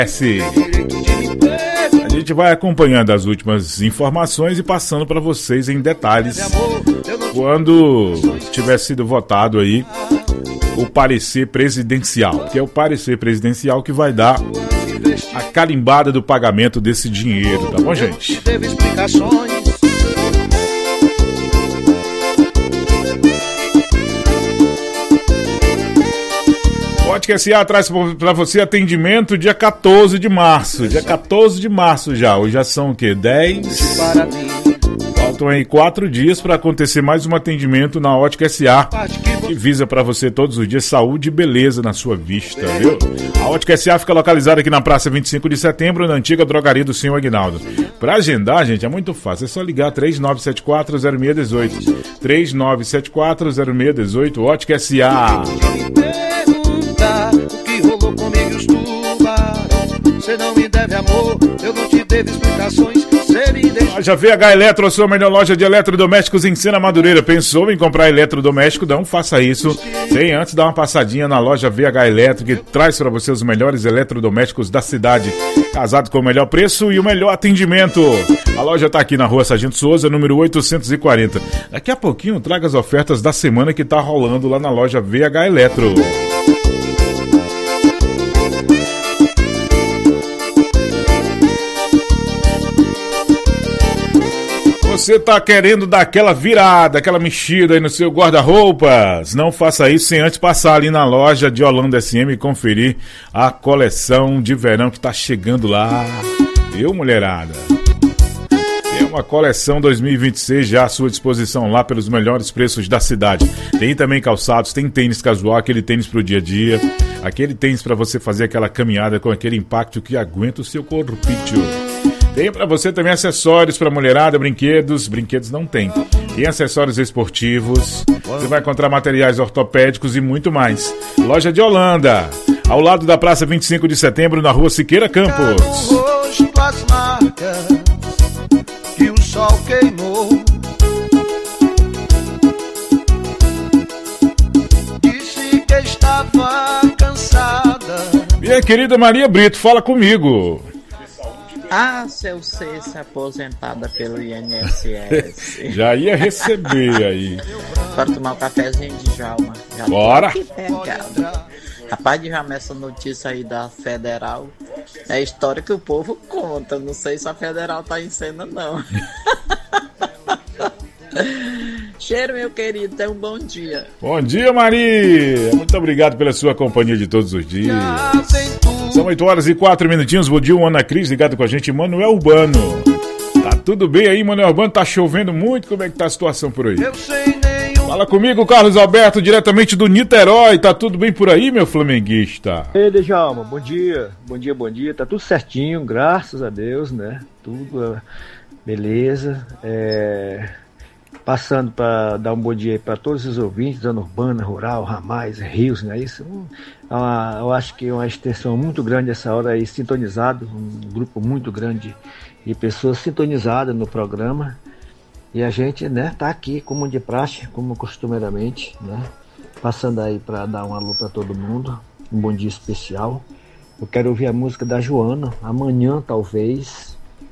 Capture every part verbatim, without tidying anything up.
A gente vai acompanhando as últimas informações e passando para vocês em detalhes quando tiver sido votado aí o parecer presidencial, que é o parecer presidencial que vai dar a carimbada do pagamento desse dinheiro, tá bom, gente? Ótica S A traz para você atendimento dia quatorze de março. Dia quatorze de março já. Hoje já são o quê? dez? Faltam aí quatro dias para acontecer mais um atendimento na Ótica S A, que visa para você todos os dias saúde e beleza na sua vista, viu? A Ótica S A fica localizada aqui na Praça vinte e cinco de setembro, na antiga drogaria do senhor Aguinaldo. Para agendar, gente, é muito fácil. É só ligar três nove sete quatro zero seis um oito. três nove sete quatro zero seis um oito. Ótica S A. O que rolou comigo os tubarão? Você não me deve amor, eu não te devo explicações. Você me deixa... Loja V H Eletro, a sua melhor loja de eletrodomésticos em Sena Madureira. Pensou em comprar eletrodoméstico? Não faça isso sem antes dar uma passadinha na loja V H Eletro, que traz para você os melhores eletrodomésticos da cidade, casado com o melhor preço e o melhor atendimento. A loja está aqui na rua Sargento Souza, número oitocentos e quarenta. Daqui a pouquinho traga as ofertas da semana que está rolando lá na loja V H Eletro. Você tá querendo dar aquela virada, aquela mexida aí no seu guarda-roupas? Não faça isso sem antes passar ali na loja de Holanda S M e conferir a coleção de verão que tá chegando lá. Viu, mulherada? Tem uma coleção dois mil e vinte e seis já à sua disposição lá pelos melhores preços da cidade. Tem também calçados, tem tênis casual, aquele tênis pro dia a dia, aquele tênis para você fazer aquela caminhada com aquele impacto que aguenta o seu corpinho. Tem pra você também acessórios pra mulherada, brinquedos. Brinquedos não tem. Tem acessórios esportivos. Você vai encontrar materiais ortopédicos e muito mais. Loja de Holanda, ao lado da Praça vinte e cinco de setembro, na rua Siqueira Campos. Rosto, as marcas que o sol queimou. Disse que estava cansada. Minha querida Maria Brito, fala comigo. Ah, se eu sei se aposentada pelo I N S S. Já ia receber aí. Para tomar um cafezinho de Djalma. Já Bora! Rapaz, Djalma, essa notícia aí da Federal é a história que o povo conta. Não sei se a Federal tá em cena, não. Cheiro, meu querido, tenha um bom dia. Bom dia, Maria. Muito obrigado pela sua companhia de todos os dias. São oito horas e quatro minutinhos. Bom dia, Ana Cris, ligado com a gente. Manuel Urbano. Tá tudo bem aí, Manuel Urbano? Tá chovendo muito? Como é que tá a situação por aí? Fala comigo, Carlos Alberto, diretamente do Niterói. Tá tudo bem por aí, meu flamenguista? Ei, Djalma, bom dia. Bom dia, bom dia. Tá tudo certinho, graças a Deus, né? Tudo beleza. É... Passando para dar um bom dia aí para todos os ouvintes, zona urbana, rural, ramais, rios, não é isso? É uma, eu acho que é uma extensão muito grande essa hora aí, sintonizado, um grupo muito grande de pessoas sintonizadas no programa. E a gente, né, tá aqui como de praxe, como costumeiramente, né? Passando aí para dar um alô para todo mundo, um bom dia especial. Eu quero ouvir a música da Joana, amanhã talvez.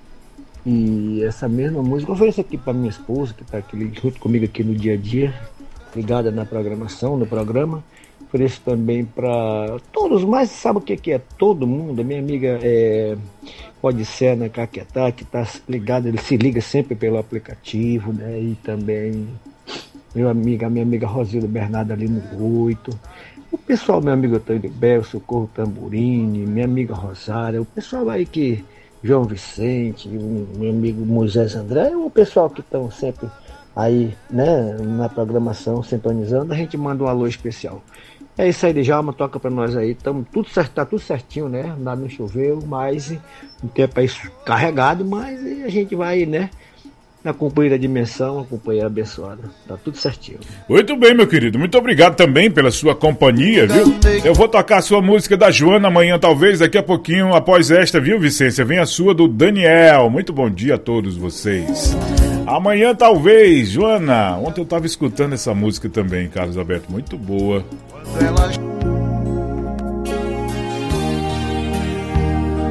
E essa mesma música eu ofereço aqui para minha esposa, que está aqui junto comigo aqui no dia a dia, ligada na programação, no programa. Ofereço também para todos, mas sabe o que, que é todo mundo? A minha amiga é, pode ser na Caquetá, que está ligada, ele se liga sempre pelo aplicativo, né? E também meu amiga, a minha amiga Rosilda Bernardo ali no oito. O pessoal, meu amigo Antônio Bel, Socorro Tamburini, minha amiga Rosária, o pessoal aí que... João Vicente, o meu amigo Moisés André, o pessoal que estão sempre aí, né, na programação, sintonizando, a gente manda um alô especial. É isso aí, Djalma, toca pra nós aí, tamo tudo certo, tá tudo certinho, né, nada não choveu, mas o tempo aí carregado, mas a gente vai, né, na companhia da dimensão, a companhia abençoada. Tá tudo certinho. Muito bem, meu querido. Muito obrigado também pela sua companhia, viu? Eu vou tocar a sua música da Joana amanhã, talvez, daqui a pouquinho, após esta, viu, Vicência? Vem a sua do Daniel. Muito bom dia a todos vocês. Amanhã, talvez, Joana. Ontem eu tava escutando essa música também, Carlos Alberto. Muito boa.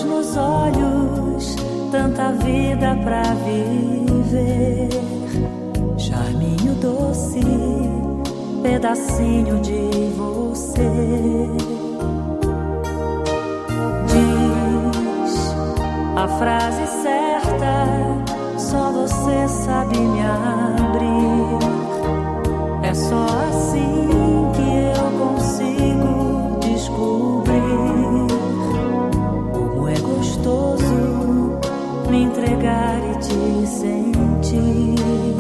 luz nos olhos, tanta vida pra viver. Charminho doce, pedacinho de você. Diz a frase certa, só você sabe me abrir. É só assim que eu consigo descobrir como é gostoso me entregar e te sentir.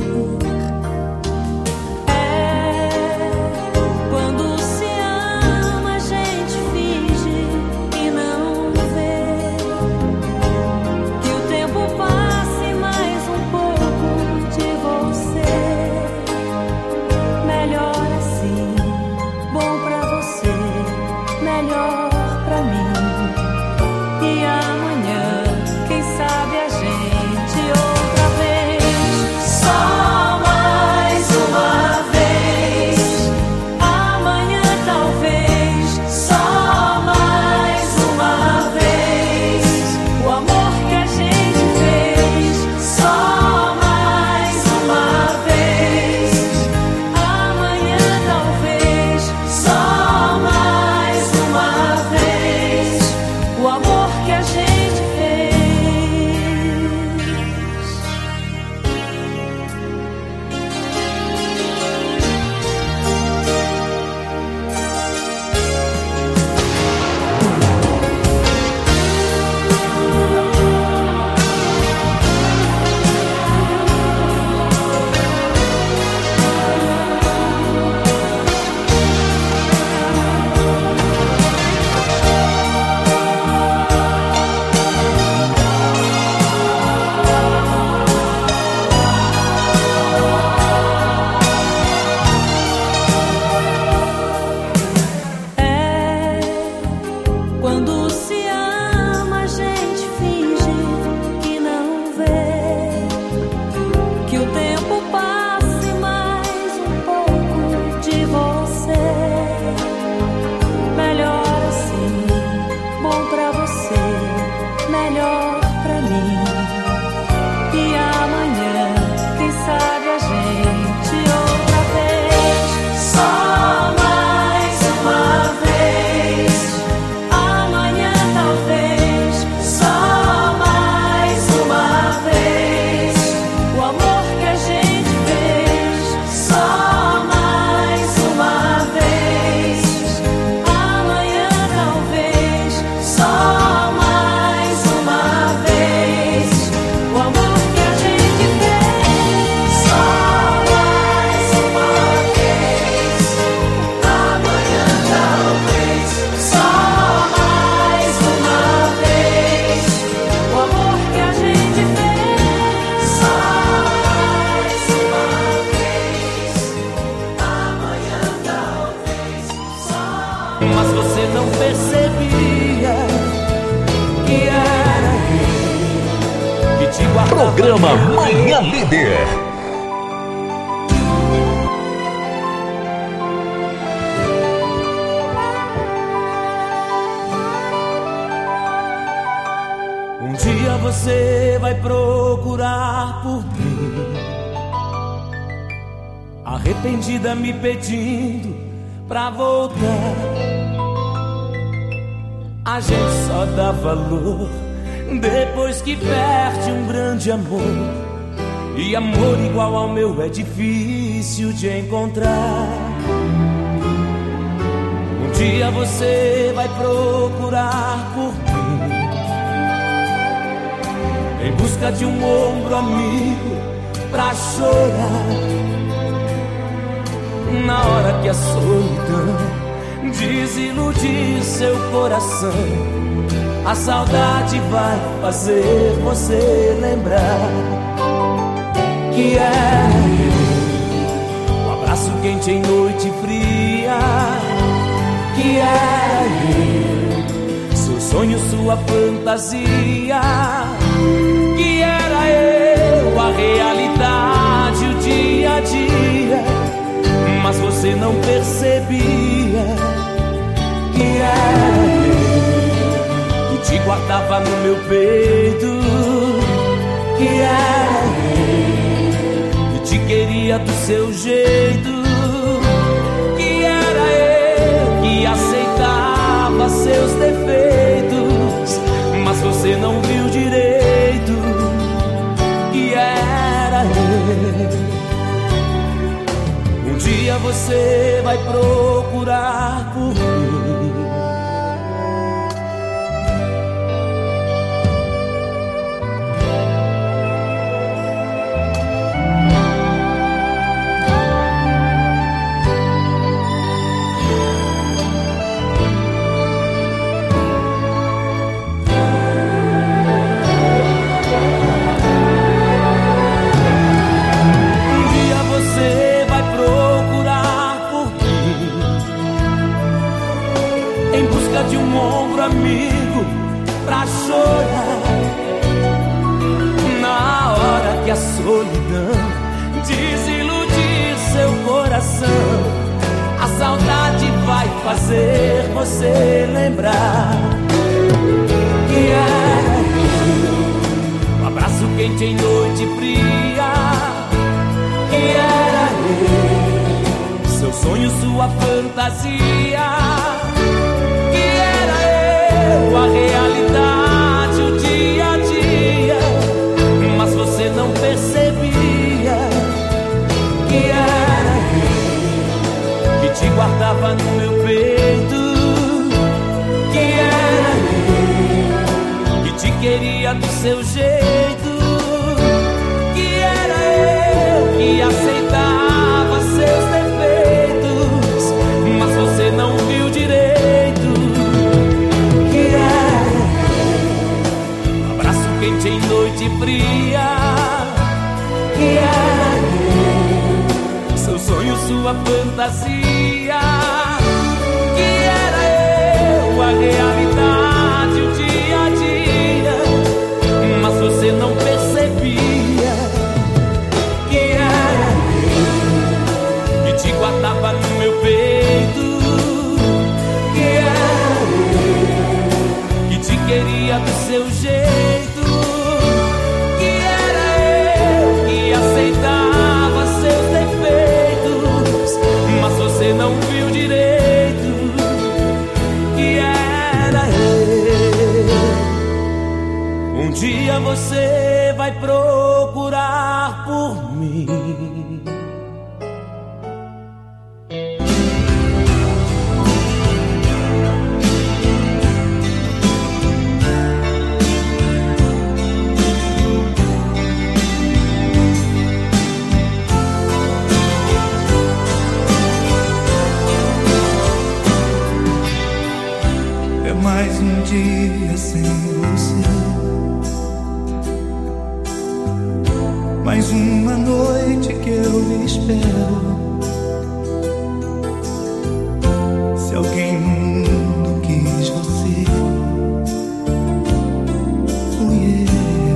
Programa Manhã Líder. Um dia você vai procurar por mim, arrependida me pedindo pra voltar. A gente só dá valor depois que perde um grande amor, e amor igual ao meu é difícil de encontrar. Um dia você vai procurar por mim, em busca de um ombro amigo pra chorar. Na hora que a solidão desiludir seu coração, a saudade vai fazer você lembrar que é eu, o abraço quente em noite fria, que é eu, seu sonho, sua fantasia, que era eu, a realidade, o dia a dia, mas você não percebia que era eu, te guardava guardava no meu peito, que era eu, que te queria do seu jeito, que era eu, que aceitava seus defeitos, mas você não viu direito, que era eu. Um dia você vai procurar por mim. De um ombro amigo pra chorar, na hora que a solidão desiludir seu coração, a saudade vai fazer você lembrar que era eu, um abraço quente em noite fria, que era eu, seu sonho, sua fantasia, a realidade, o dia a dia, mas você não percebia que era eu, que te guardava no meu peito, que era eu, que te queria do seu jeito, que era eu, que aceitava seus defeitos, mas você não viu direito. Quente em noite fria, que era eu, seu sonho, sua fantasia, que era eu, a realidade, o dia a dia, mas você não percebia que era eu, que te guardava no meu peito, que era eu, que te queria do seu jeito, aceitava seus defeitos, mas você não viu direito que era eu. Um dia você vai procurar por mim. Mais um dia sem você, mais uma noite que eu espero. Se alguém no mundo quis você, fui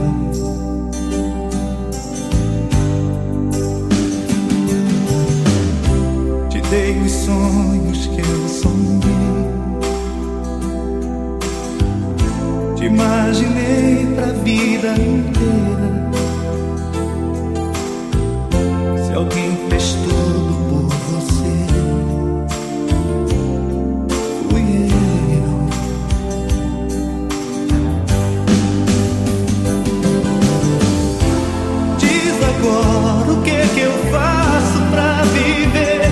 eu. Te dei os sonhos que eu sonhei, te imaginei pra vida inteira. Se alguém fez tudo por você, fui eu. Diz agora o que que eu faço pra viver,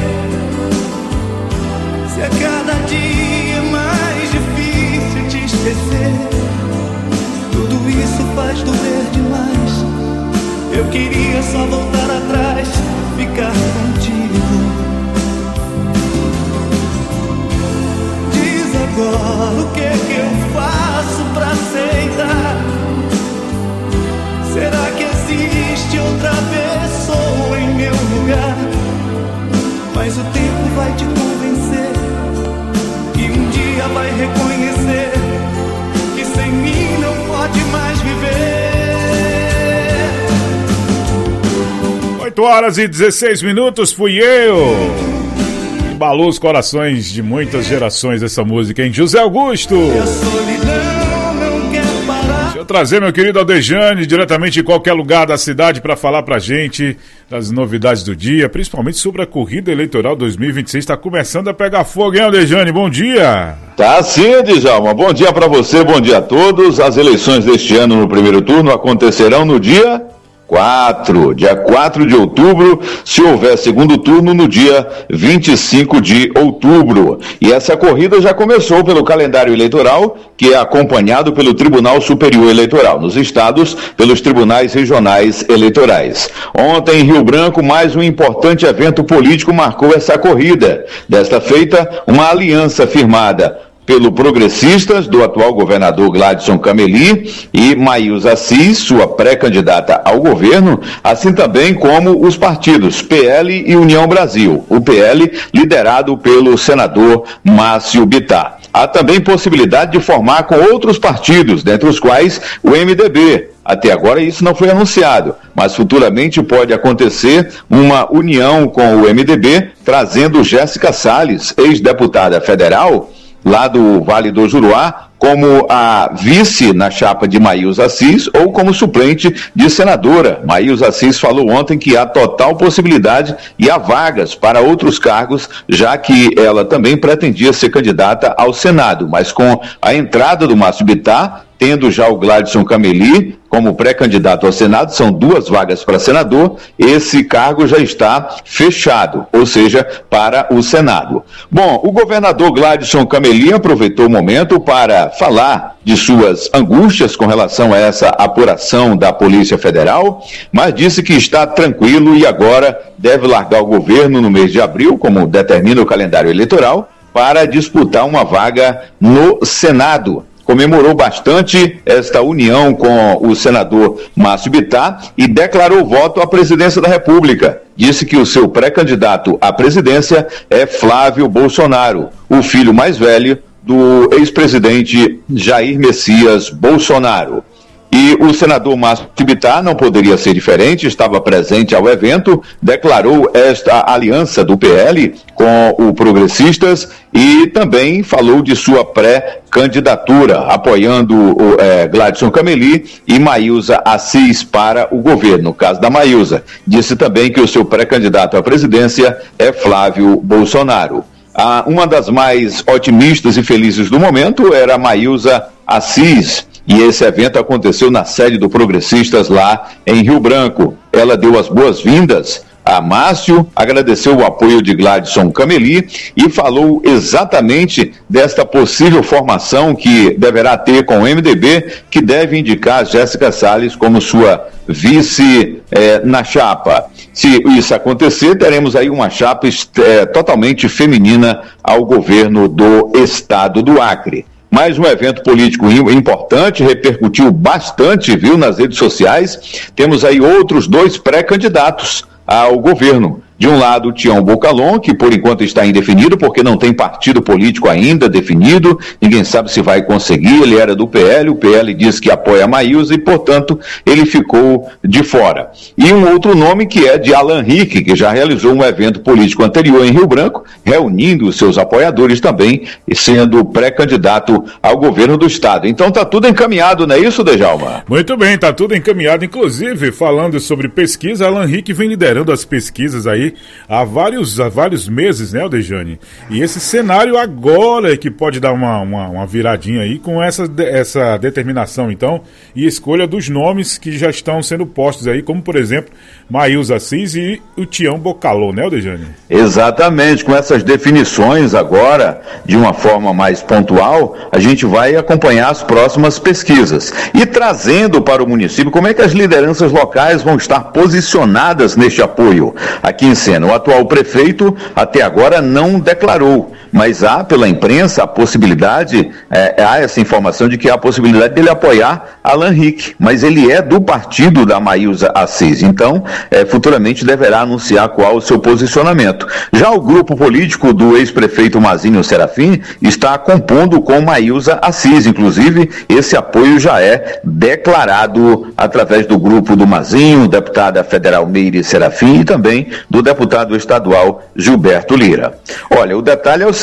se a cada dia é mais difícil te esquecer. Tudo isso faz doer demais. Eu queria só voltar atrás, ficar contigo. Diz agora o que que eu faço pra aceitar. Será que existe outra pessoa em meu lugar? Mas o tempo vai te convencer, e um dia vai reconhecer que sem mim não pode mais viver. oito horas e dezesseis minutos, fui eu. Embalou os corações de muitas gerações essa música, hein? José Augusto. E a solidão não quer Deixa eu trazer meu querido Aldejane, diretamente de qualquer lugar da cidade, para falar pra gente das novidades do dia, principalmente sobre a corrida eleitoral dois mil e vinte e seis. Está começando a pegar fogo, hein, Aldejane? Bom dia! Tá sim, Djalma. Bom dia para você, bom dia a todos. As eleições deste ano no primeiro turno acontecerão no dia quatro, dia quatro de outubro, se houver segundo turno no dia vinte e cinco de outubro. E essa corrida já começou pelo calendário eleitoral, que é acompanhado pelo Tribunal Superior Eleitoral, nos estados, pelos tribunais regionais eleitorais. Ontem, em Rio Branco, mais um importante evento político marcou essa corrida. Desta feita, uma aliança firmada pelo Progressistas, do atual governador Gladson Cameli, e Maísa Assis, sua pré-candidata ao governo, assim também como os partidos P L e União Brasil, o P L liderado pelo senador Márcio Bittar. Há também possibilidade de formar com outros partidos, dentre os quais o M D B. Até agora isso não foi anunciado, mas futuramente pode acontecer uma união com o M D B, trazendo Jéssica Salles, ex-deputada federal, lá do Vale do Juruá, como a vice na chapa de Maísa Assis ou como suplente de senadora. Maísa Assis falou ontem que há total possibilidade e há vagas para outros cargos, já que ela também pretendia ser candidata ao Senado, mas com a entrada do Márcio Bittar, tendo já o Gladson Cameli como pré-candidato ao Senado, são duas vagas para senador, esse cargo já está fechado, ou seja, para o Senado. Bom, o governador Gladson Cameli aproveitou o momento para falar de suas angústias com relação a essa apuração da Polícia Federal, mas disse que está tranquilo e agora deve largar o governo no mês de abril, como determina o calendário eleitoral, para disputar uma vaga no Senado. Comemorou bastante esta união com o senador Márcio Bittar e declarou voto à presidência da República. Disse que o seu pré-candidato à presidência é Flávio Bolsonaro, o filho mais velho do ex-presidente Jair Messias Bolsonaro. E o senador Márcio Bittar não poderia ser diferente, estava presente ao evento, declarou esta aliança do P L com o Progressistas e também falou de sua pré-candidatura, apoiando o é, Gladson Cameli e Maísa Assis para o governo. No caso da Maísa, disse também que o seu pré-candidato à presidência é Flávio Bolsonaro. Ah, uma das mais otimistas e felizes do momento era a Maísa Assis, e esse evento aconteceu na sede do Progressistas lá em Rio Branco. Ela deu as boas-vindas a Márcio, agradeceu o apoio de Gladson Cameli e falou exatamente desta possível formação que deverá ter com o M D B, que deve indicar Jéssica Salles como sua vice eh, na chapa. Se isso acontecer, teremos aí uma chapa eh, totalmente feminina ao governo do estado do Acre. Mais um evento político importante, repercutiu bastante, viu, nas redes sociais. Temos aí outros dois pré-candidatos ao governo. De um lado, o Tião Bocalon, que por enquanto está indefinido, porque não tem partido político ainda definido, ninguém sabe se vai conseguir, ele era do P L, o P L diz que apoia a Maísa e, portanto, ele ficou de fora. E um outro nome que é de Alan Rick, que já realizou um evento político anterior em Rio Branco, reunindo os seus apoiadores também, e sendo pré-candidato ao governo do estado. Então tá tudo encaminhado, não é isso, Djalma? Muito bem, tá tudo encaminhado, inclusive, falando sobre pesquisa, Alan Rick vem liderando as pesquisas aí há vários, há vários meses, né, Aldejane? E esse cenário agora é que pode dar uma, uma, uma viradinha aí com essa, essa determinação, então, e escolha dos nomes que já estão sendo postos aí, como, por exemplo, Maísa Assis e o Tião Bocalon, né, Aldejane? Exatamente, com essas definições agora, de uma forma mais pontual, a gente vai acompanhar as próximas pesquisas. E trazendo para o município como é que as lideranças locais vão estar posicionadas neste apoio. Aqui em Sena, o atual prefeito até agora não declarou, mas há pela imprensa a possibilidade, é, há essa informação de que há a possibilidade dele apoiar Alan Rick, mas ele é do partido da Maísa Assis, então é, futuramente deverá anunciar qual o seu posicionamento. Já o grupo político do ex-prefeito Mazinho Serafim está compondo com Maísa Assis, inclusive esse apoio já é declarado através do grupo do Mazinho, deputada federal Meire Serafim e também do deputado estadual Gilberto Lira. Olha, o detalhe é o seguinte,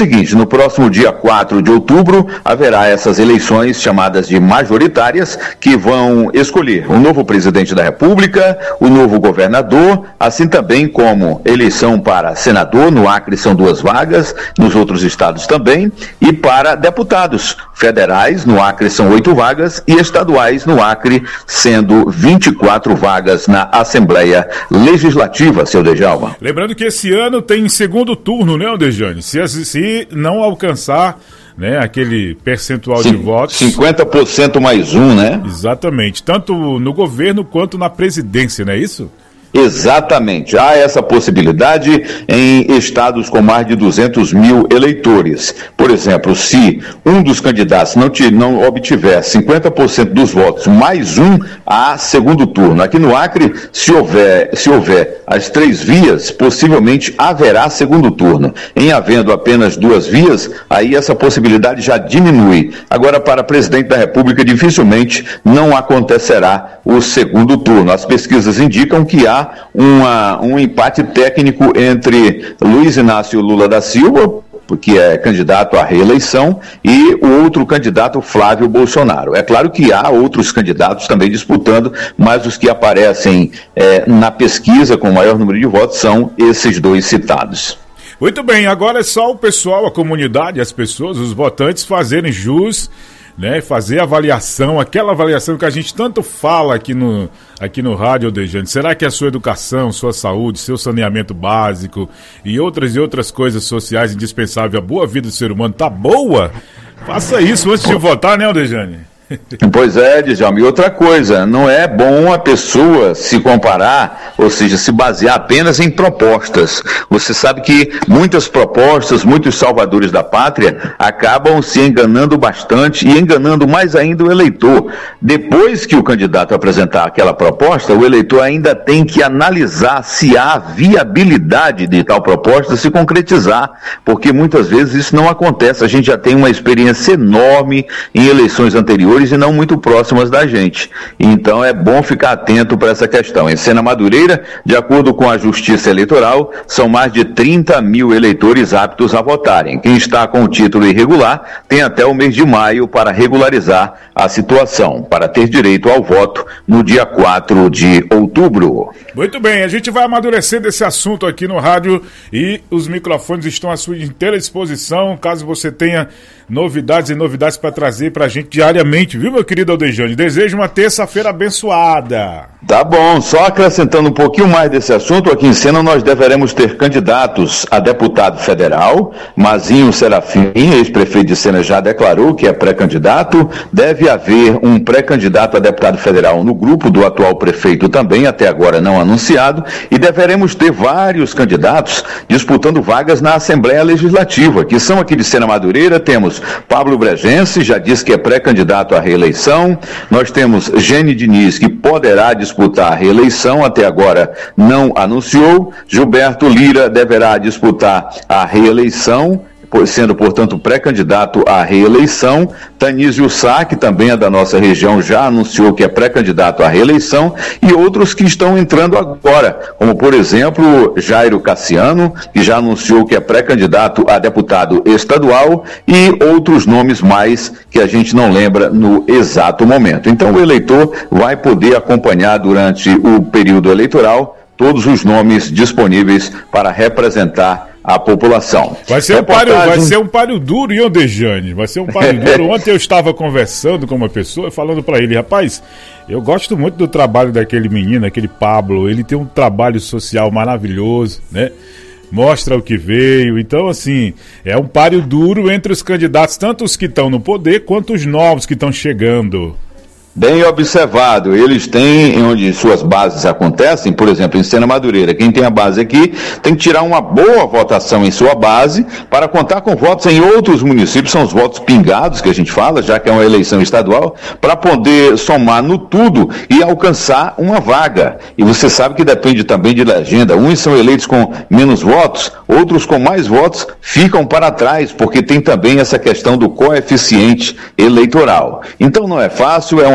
seguinte, no próximo dia quatro de outubro, haverá essas eleições chamadas de majoritárias, que vão escolher o novo presidente da República, o novo governador, assim também como eleição para senador, no Acre são duas vagas, nos outros estados também, e para deputados federais, no Acre são oito vagas, e estaduais no Acre, sendo vinte e quatro vagas na Assembleia Legislativa, seu Dejalma. Lembrando que esse ano tem segundo turno, né, Aldejane? Se, se não alcançar, né, aquele percentual Sim, de votos... cinquenta por cento mais um, né? Exatamente, tanto no governo quanto na presidência, não é isso? Exatamente, há essa possibilidade em estados com mais de duzentos mil eleitores. Por exemplo, se um dos candidatos não, te, não obtiver cinquenta por cento dos votos, mais um, há segundo turno. Aqui no Acre, se houver, se houver as três vias, possivelmente haverá segundo turno. Em havendo apenas duas vias, aí essa possibilidade já diminui. Agora, para presidente da República, dificilmente não acontecerá o segundo turno. As pesquisas indicam que há Uma, um empate técnico entre Luiz Inácio Lula da Silva, que é candidato à reeleição, e o outro candidato, Flávio Bolsonaro. É claro que há outros candidatos também disputando, mas os que aparecem é, na pesquisa com o maior número de votos são esses dois citados. Muito bem, agora é só o pessoal, a comunidade, as pessoas, os votantes fazerem jus, né, fazer avaliação, aquela avaliação que a gente tanto fala aqui no, aqui no rádio, Aldejane. Será que a sua educação, sua saúde, seu saneamento básico e outras e outras coisas sociais indispensáveis à boa vida do ser humano tá boa? Faça isso antes de votar, né, Aldejane? Pois é, Djalma, e outra coisa, não é bom a pessoa se comparar, ou seja, se basear apenas em propostas. Você sabe que muitas propostas, muitos salvadores da pátria acabam se enganando bastante e enganando mais ainda o eleitor. Depois que o candidato apresentar aquela proposta, o eleitor ainda tem que analisar se há viabilidade de tal proposta se concretizar, porque muitas vezes isso não acontece. A gente já tem uma experiência enorme em eleições anteriores e não muito próximas da gente. Então é bom ficar atento para essa questão. Em Sena Madureira, de acordo com a Justiça Eleitoral, são mais de trinta mil eleitores aptos a votarem. Quem está com o título irregular tem até o mês de maio para regularizar a situação, para ter direito ao voto no dia quatro de outubro. Muito bem, a gente vai amadurecendo esse assunto aqui no rádio e os microfones estão à sua inteira disposição, caso você tenha novidades e novidades para trazer para a gente diariamente, viu, meu querido Aldejane? Desejo uma terça-feira abençoada. Tá bom, só acrescentando um pouquinho mais desse assunto, aqui em Sena nós deveremos ter candidatos a deputado federal. Mazinho Serafim, ex-prefeito de Sena, já declarou que é pré-candidato. Deve haver um pré-candidato a deputado federal no grupo do atual prefeito também, até agora não anunciado, e deveremos ter vários candidatos disputando vagas na Assembleia Legislativa, que são aqui de Sena Madureira. Temos Pablo Bregense, já disse que é pré-candidato à reeleição. Nós temos Gene Diniz, que poderá disputar a reeleição, até agora não anunciou. Gilberto Lira deverá disputar a reeleição, sendo, portanto, pré-candidato à reeleição. Tanísio Sá, que também é da nossa região, já anunciou que é pré-candidato à reeleição, e outros que estão entrando agora, como, por exemplo, Jairo Cassiano, que já anunciou que é pré-candidato a deputado estadual, e outros nomes mais que a gente não lembra no exato momento. Então, o eleitor vai poder acompanhar durante o período eleitoral todos os nomes disponíveis para representar a população. Vai ser, Reportagem... um páreo, vai ser um páreo duro, hein, Aldejane? Vai ser um páreo duro. Ontem eu estava conversando com uma pessoa, falando para ele, rapaz, eu gosto muito do trabalho daquele menino, aquele Pablo, ele tem um trabalho social maravilhoso, né? Mostra o que veio. Então, assim, é um páreo duro entre os candidatos, tanto os que estão no poder, quanto os novos que estão chegando. Bem observado, eles têm onde suas bases acontecem, por exemplo, em Sena Madureira, quem tem a base aqui tem que tirar uma boa votação em sua base para contar com votos em outros municípios, são os votos pingados que a gente fala, já que é uma eleição estadual, para poder somar no tudo e alcançar uma vaga. E você sabe que depende também de legenda, uns são eleitos com menos votos, outros com mais votos ficam para trás, porque tem também essa questão do coeficiente eleitoral. Então não é fácil, é uma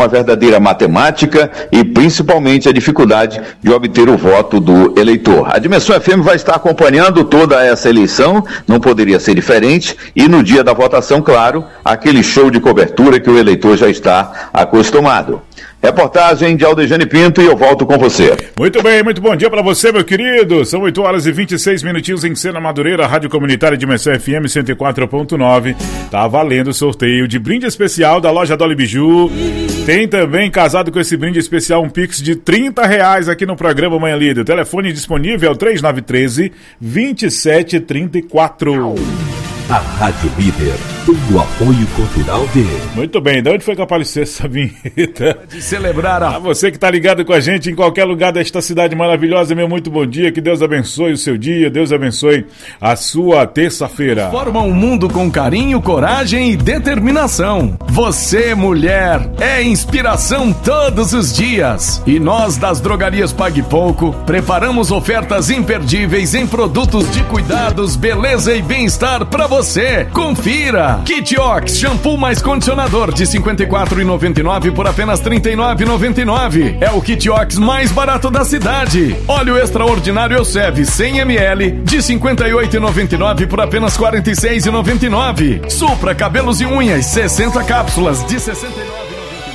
uma verdadeira matemática e principalmente a dificuldade de obter o voto do eleitor. A Dimensão F M vai estar acompanhando toda essa eleição, não poderia ser diferente, e no dia da votação, claro, aquele show de cobertura que o eleitor já está acostumado. Reportagem de Aldejane Pinto e eu volto com você. Muito bem, muito bom dia para você, meu querido. São oito horas e vinte e seis minutinhos em Sena Madureira, Rádio Comunitária Dimensão F M cento e quatro ponto nove. Tá valendo o sorteio de brinde especial da loja Dolly Biju. Tem também, casado com esse brinde especial, um Pix de trinta reais aqui no programa Manhã Líder. O telefone disponível é o três nove um três, dois sete três quatro. A Rádio Líder, o apoio cultural dele. Muito bem, de onde foi que apareceu essa vinheta? De celebrar a... a você que está ligado com a gente em qualquer lugar desta cidade maravilhosa, meu muito bom dia, que Deus abençoe o seu dia, Deus abençoe a sua terça-feira. Forma um mundo com carinho, coragem e determinação. Você, mulher, é inspiração todos os dias. E nós das drogarias Pague Pouco preparamos ofertas imperdíveis em produtos de cuidados, beleza e bem-estar para você. Você, confira! Kit Ox, shampoo mais condicionador de cinquenta e quatro reais e noventa e nove centavos por apenas trinta e nove reais e noventa e nove centavos. É o Kit Ox mais barato da cidade. Óleo extraordinário Elseve cem mililitros de cinquenta e oito reais e noventa e nove centavos por apenas quarenta e seis reais e noventa e nove centavos. Supra cabelos e unhas, sessenta cápsulas de sessenta e nove reais e noventa e nove centavos.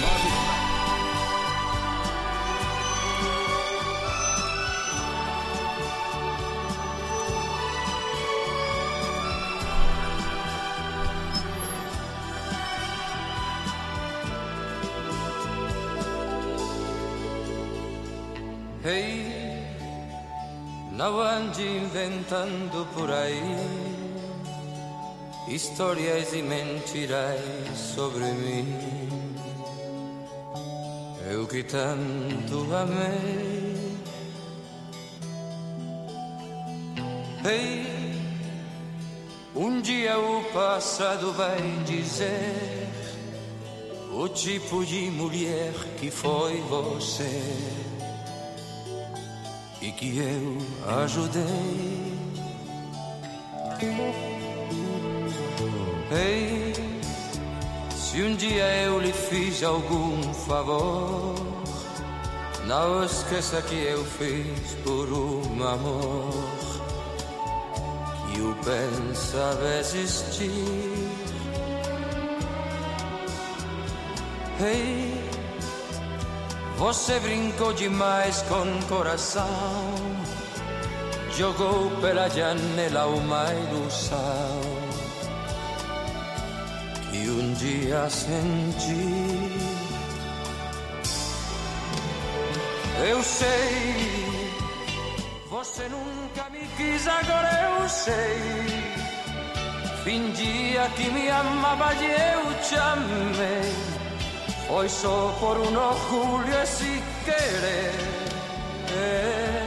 Hey, não ande inventando por aí histórias e mentiras sobre mim. Eu que tanto amei. Hey, um dia o passado vai dizer o tipo de mulher que foi você e que eu ajudei. Ei, se um dia eu lhe fiz algum favor, não esqueça que eu fiz por um amor que eu pensava existir. Ei, você brincou demais com o coração, jogou pela janela uma ilusão que um dia senti. Eu sei, você nunca me quis, agora eu sei. Fingia que me amava e eu te amei. Foi só por um orgulho esse querer. É,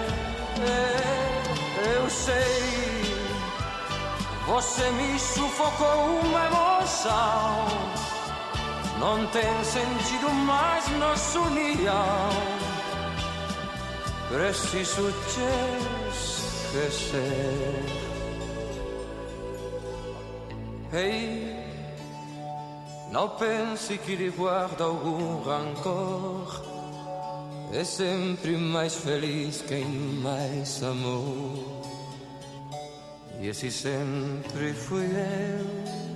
é, eu sei, você me sufocou uma emoção. Não tem sentido mais nossa união. Preciso te esquecer. Hey, não pense que lhe guarda algum rancor. É sempre mais feliz quem mais amou. E esse sempre fui eu.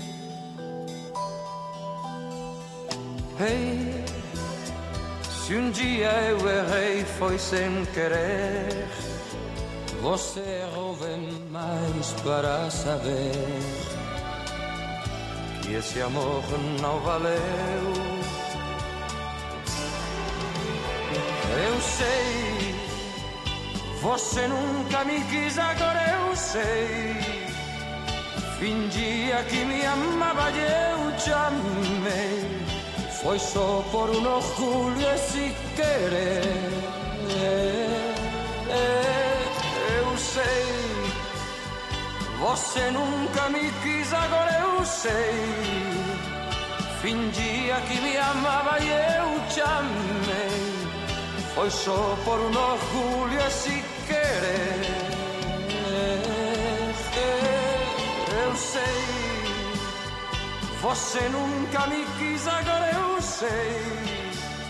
Hey, se um dia eu errei foi sem querer. Você errou bem mais para saber que esse amor não valeu. Eu sei, você nunca me quis, agora eu sei. Fingia que me amava e eu te amei. Foi só por um orgulho esse querer. É, é, eu sei, você nunca me quis, agora eu sei. Fingia que me amava e eu te amei. Foi só por um orgulho esse querer. Eu sei, você nunca me quis, agora eu sei.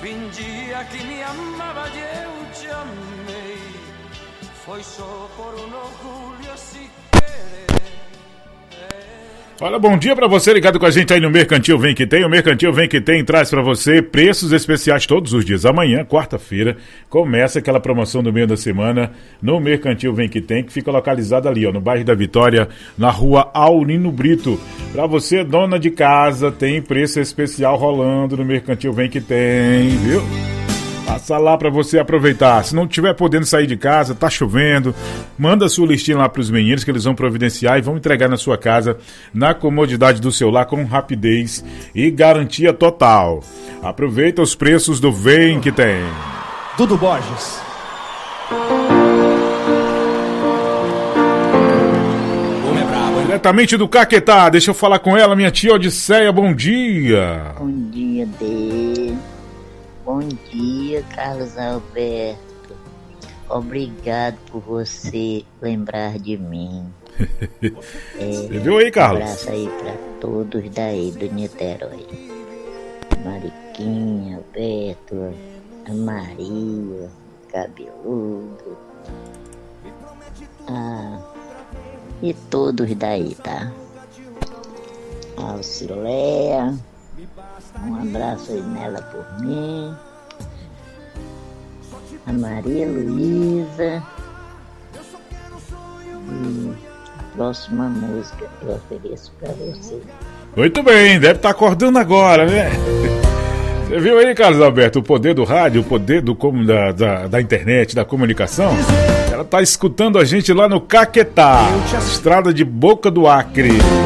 fingia que me amava e eu te amei. Foi só por um orgulho se querer. Olha, bom dia pra você ligado com a gente aí no Mercantil Vem Que Tem. O Mercantil Vem Que Tem traz pra você preços especiais todos os dias. Amanhã, quarta-feira, começa aquela promoção do meio da semana no Mercantil Vem Que Tem, que fica localizado ali, ó, no bairro da Vitória, na rua Aurino Brito. Pra você, dona de casa, tem preço especial rolando no Mercantil Vem Que Tem, viu? Passa lá pra você aproveitar. Se não tiver podendo sair de casa, tá chovendo, manda sua listinha lá pros meninos que eles vão providenciar e vão entregar na sua casa, na comodidade do seu lar, com rapidez e garantia total. Aproveita os preços do Vem Que Tem. Dudu Borges. Diretamente do Caquetá, deixa eu falar com ela, minha tia Odisseia, bom dia. Bom dia, Dê. Bom dia, Carlos Alberto. Obrigado por você lembrar de mim. É, você viu aí, Carlos? Um abraço aí pra todos daí do Niterói. Mariquinha, Alberto, a Maria, Cabeludo. Ah, e todos daí, tá? A Alcileia. Um abraço aí nela por mim. A Maria Luísa. E a próxima música que eu ofereço pra você. Muito bem, deve estar acordando agora, né? Você viu aí, Carlos Alberto, o poder do rádio, o poder do, da, da, da internet, da comunicação? Ela tá escutando a gente lá no Caquetá, estrada de Boca do Acre.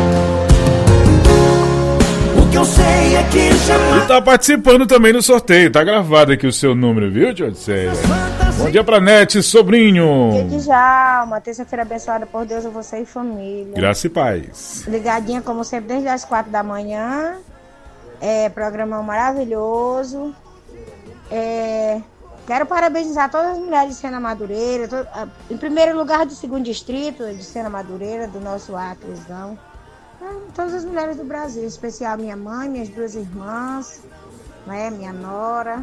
Eu sei é que jamais... E tá participando também no sorteio. Tá gravado aqui o seu número, viu, tia Odisseia? Bom dia pra Nete, sobrinho. Dia de Djalma, terça-feira abençoada por Deus a você e família. Graça e paz. Ligadinha como sempre desde as quatro da manhã. É, programa maravilhoso. É, quero parabenizar todas as mulheres de Sena Madureira. To, em primeiro lugar do segundo distrito de Sena Madureira, do nosso Acrezão. Todas as mulheres do Brasil, em especial minha mãe, minhas duas irmãs, né, minha nora.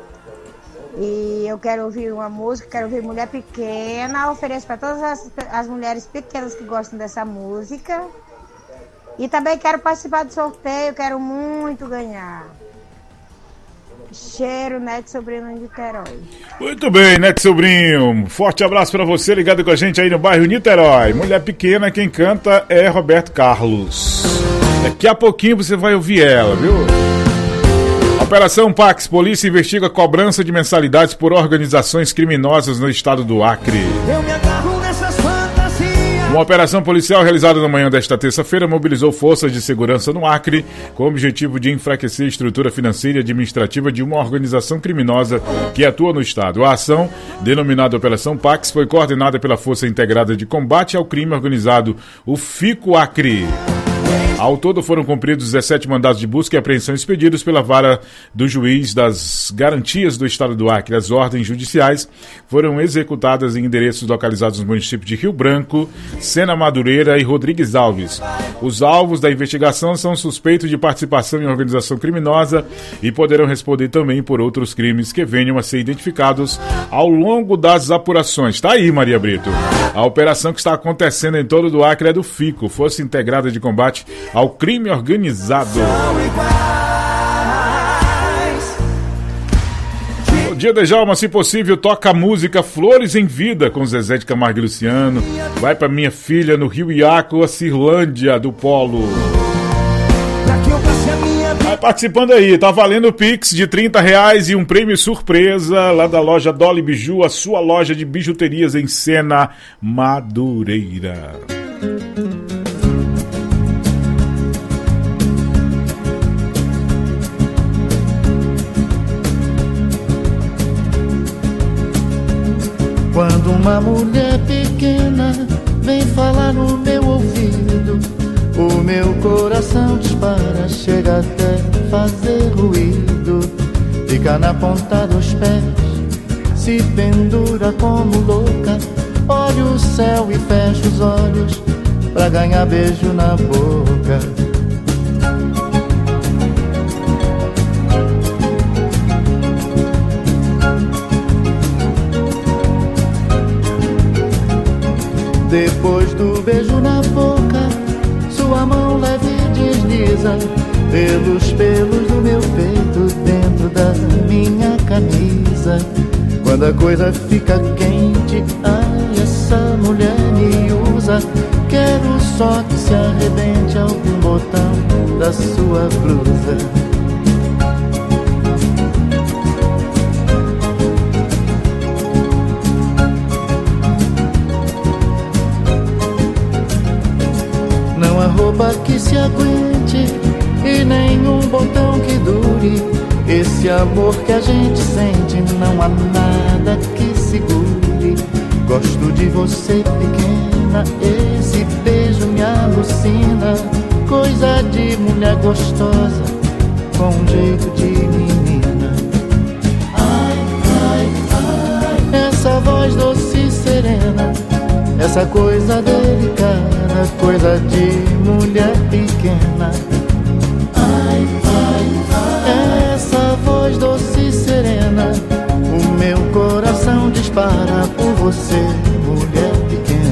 E eu quero ouvir uma música, quero ouvir Mulher Pequena, ofereço para todas as, as mulheres pequenas que gostam dessa música. E também quero participar do sorteio, quero muito ganhar. Cheiro, Neto Sobrinho em Niterói. Muito bem, Neto Sobrinho. Forte abraço pra você, ligado com a gente aí no bairro Niterói. Mulher Pequena, quem canta é Roberto Carlos. Daqui a pouquinho você vai ouvir ela, viu? Operação Pax, polícia investiga cobrança de mensalidades por organizações criminosas no estado do Acre. Eu me agarro nessas fantasias. Uma operação policial realizada na manhã desta terça-feira mobilizou forças de segurança no Acre com o objetivo de enfraquecer a estrutura financeira e administrativa de uma organização criminosa que atua no estado. A ação, denominada Operação Pax, foi coordenada pela Força Integrada de Combate ao Crime Organizado, o FICO Acre. Ao todo foram cumpridos dezessete mandados de busca e apreensão expedidos pela vara do juiz das garantias do estado do Acre. As ordens judiciais foram executadas em endereços localizados nos municípios de Rio Branco, Sena Madureira e Rodrigues Alves. Os alvos da investigação são suspeitos de participação em organização criminosa e poderão responder também por outros crimes que venham a ser identificados ao longo das apurações. Tá aí, Maria Brito. A operação que está acontecendo em todo o Acre é do FICO, Força Integrada de Combate ao Crime Organizado. O dia de Djalma, se possível, toca a música Flores em Vida com Zezé de Camargo e Luciano. Vai pra minha filha no Rio Iaco, a Cirlândia do Polo. Vai participando aí, tá valendo o Pix de trinta reais e um prêmio surpresa lá da loja Dolly Biju, a sua loja de bijuterias em Sena Madureira. Quando uma mulher pequena vem falar no meu ouvido, o meu coração dispara, chega até fazer ruído. Fica na ponta dos pés, se pendura como louca. Olha o céu e fecha os olhos pra ganhar beijo na boca. Depois do beijo na boca, sua mão leve desliza pelos pelos do meu peito, dentro da minha camisa. Quando a coisa fica quente, ai, essa mulher me usa. Quero só que se arrebente algum botão da sua blusa. Não há roupa que se aguente e nenhum botão que dure esse amor que a gente sente. Não há nada que segure. Gosto de você pequena, esse beijo me alucina. Coisa de mulher gostosa, com um jeito de menina. Ai, ai, ai, essa voz doce e serena, essa coisa delicada, coisa de mulher pequena. Ai, ai, ai, essa voz doce e serena, o meu coração dispara por você, mulher pequena.